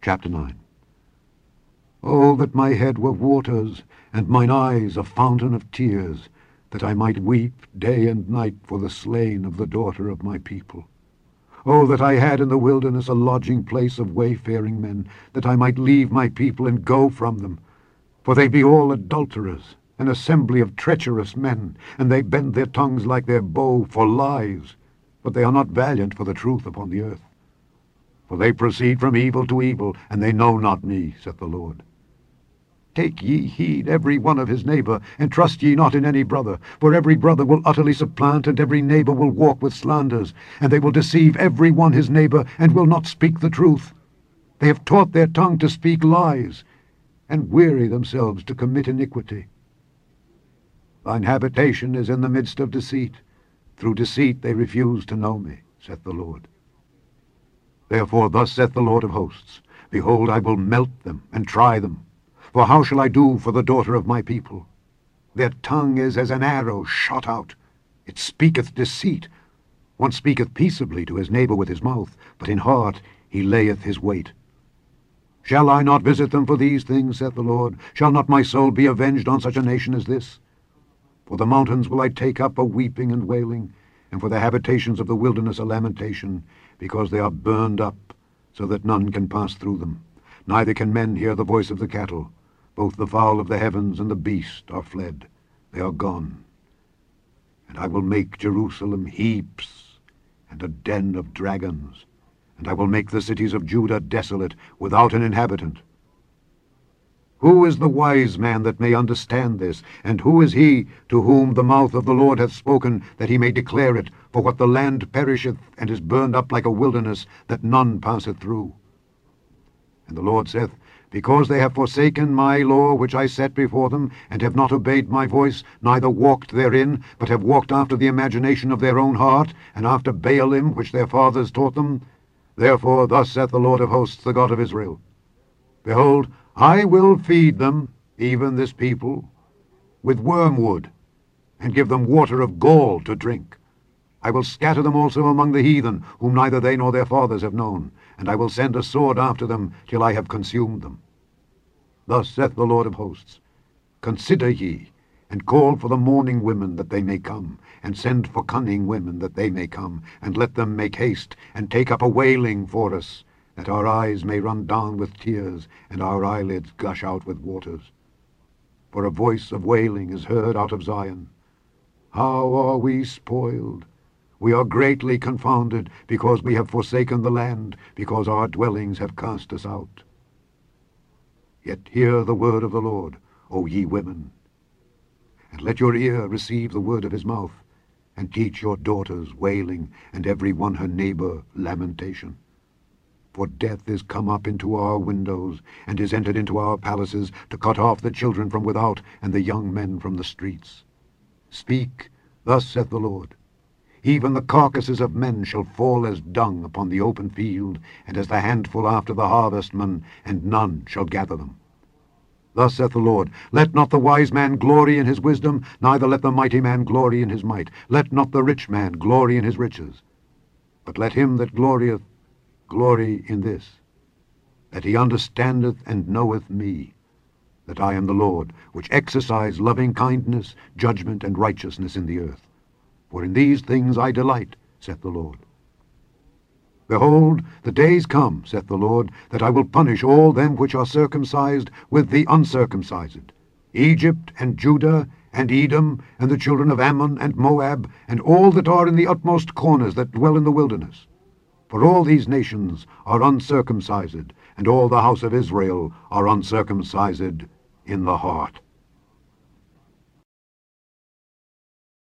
Chapter 9. Oh, that my head were waters, and mine eyes a fountain of tears, that I might weep day and night for the slain of the daughter of my people. Oh, that I had in the wilderness a lodging place of wayfaring men, that I might leave my people and go from them. For they be all adulterers, an assembly of treacherous men, and they bend their tongues like their bow for lies, but they are not valiant for the truth upon the earth. For they proceed from evil to evil, and they know not me, saith the Lord. Take ye heed every one of his neighbor, and trust ye not in any brother. For every brother will utterly supplant, and every neighbor will walk with slanders. And they will deceive every one his neighbor, and will not speak the truth. They have taught their tongue to speak lies, and weary themselves to commit iniquity. Thine habitation is in the midst of deceit. Through deceit they refuse to know me, saith the Lord. Therefore thus saith the Lord of hosts, Behold, I will melt them, and try them. For how shall I do for the daughter of my people? Their tongue is as an arrow shot out. It speaketh deceit. One speaketh peaceably to his neighbor with his mouth, but in heart he layeth his weight. Shall I not visit them for these things, saith the Lord? Shall not my soul be avenged on such a nation as this? For the mountains will I take up a weeping and wailing, and for the habitations of the wilderness a lamentation, because they are burned up, so that none can pass through them. Neither can men hear the voice of the cattle. Both the fowl of the heavens and the beast are fled. They are gone. And I will make Jerusalem heaps, and a den of dragons. And I will make the cities of Judah desolate, without an inhabitant. Who is the wise man that may understand this? And who is he to whom the mouth of the Lord hath spoken, that he may declare it? For what the land perisheth, and is burned up like a wilderness, that none passeth through. And the Lord saith, Because they have forsaken my law which I set before them, and have not obeyed my voice, neither walked therein, but have walked after the imagination of their own heart, and after Baalim which their fathers taught them, therefore thus saith the Lord of hosts, the God of Israel, Behold, I will feed them, even this people, with wormwood, and give them water of gall to drink. I will scatter them also among the heathen, whom neither they nor their fathers have known, and I will send a sword after them, till I have consumed them. Thus saith the Lord of hosts, Consider ye, and call for the mourning women that they may come, and send for cunning women that they may come, and let them make haste, and take up a wailing for us, that our eyes may run down with tears, and our eyelids gush out with waters. For a voice of wailing is heard out of Zion. How are we spoiled! We are greatly confounded, because we have forsaken the land, because our dwellings have cast us out. Yet hear the word of the Lord, O ye women, and let your ear receive the word of his mouth, and teach your daughters wailing, and every one her neighbor lamentation. For death is come up into our windows, and is entered into our palaces, to cut off the children from without, and the young men from the streets. Speak, thus saith the Lord, Even the carcasses of men shall fall as dung upon the open field, and as the handful after the harvestman, and none shall gather them. Thus saith the Lord, Let not the wise man glory in his wisdom, neither let the mighty man glory in his might. Let not the rich man glory in his riches. But let him that glorieth glory in this, that he understandeth and knoweth me, that I am the Lord, which exercise loving kindness, judgment, and righteousness in the earth. For in these things I delight, saith the Lord. Behold, the days come, saith the Lord, that I will punish all them which are circumcised with the uncircumcised, Egypt and Judah and Edom, and the children of Ammon and Moab, and all that are in the utmost corners that dwell in the wilderness. For all these nations are uncircumcised, and all the house of Israel are uncircumcised in the heart.